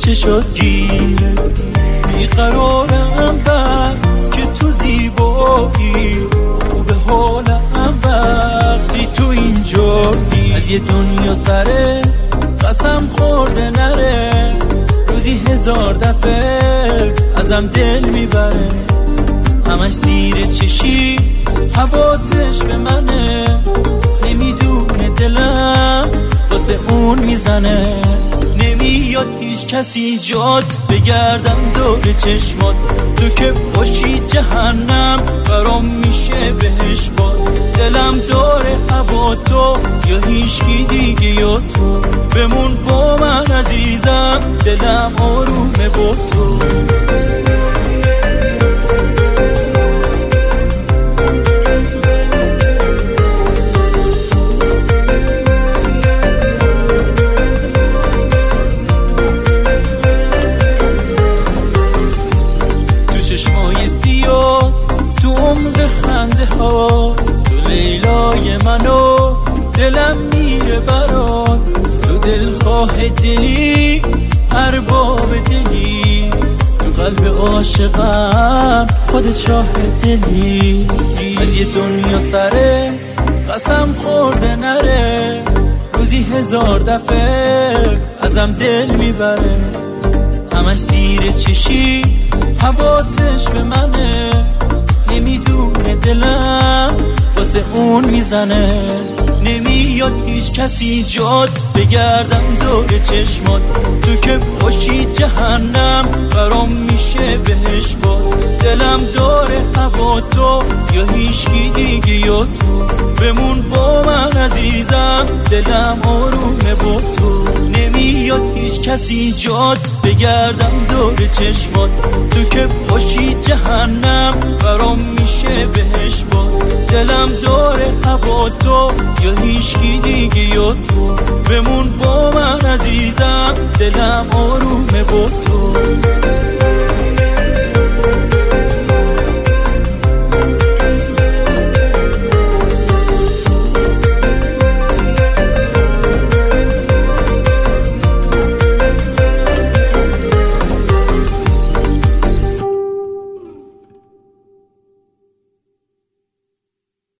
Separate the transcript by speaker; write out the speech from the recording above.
Speaker 1: چشات گیره، بیقرارم بس که تو زیبایی، خوب حالم وقتی تو اینجایی. از یه دنیا سره قسم خورده نره، روزی 1000 دفعه ازم دل میبره. همش زیر چشی حواسش به منه، نمیدونه دلم واسه اون میزنه. نمیاد هیچ کسی جات بگردم دور چشمات، تو که باشی جهنم برام میشه بهش باد. دلم داره هوا تو یا هیچکی دیگه یا تو، بمون با من عزیزم دلم آرومه با تو. چشمای سیاه تو عمق خنده ها، تو لیلای منو دلم میره برات. تو دلخواه دلی ارباب دلی، تو قلب عاشقم خودت شاه دلی. از یه دنیا سره قسم خورده نره، روزی 1000 دفعه ازم دل میبره. همش زیر چشی حواسش به منه، نمیدونه دلم واسه اون میزنه. نمیاد هیچ کسی جات بگردم دور چشمات، تو که باشی جهنم برام میشه بهش باد. دلم داره هوا تو یا هیچکی دیگه یا تو، بمون با من عزیزم دلم آرومه با تو. نمیاد هیچ کسی جات بگردم دور چشمات، تو که باشی جهنم برام میشه بهش باد. دلم داره هوا تو یا هیچکی دیگه یا تو، بمون با من عزیزم دلم آرومه با تو.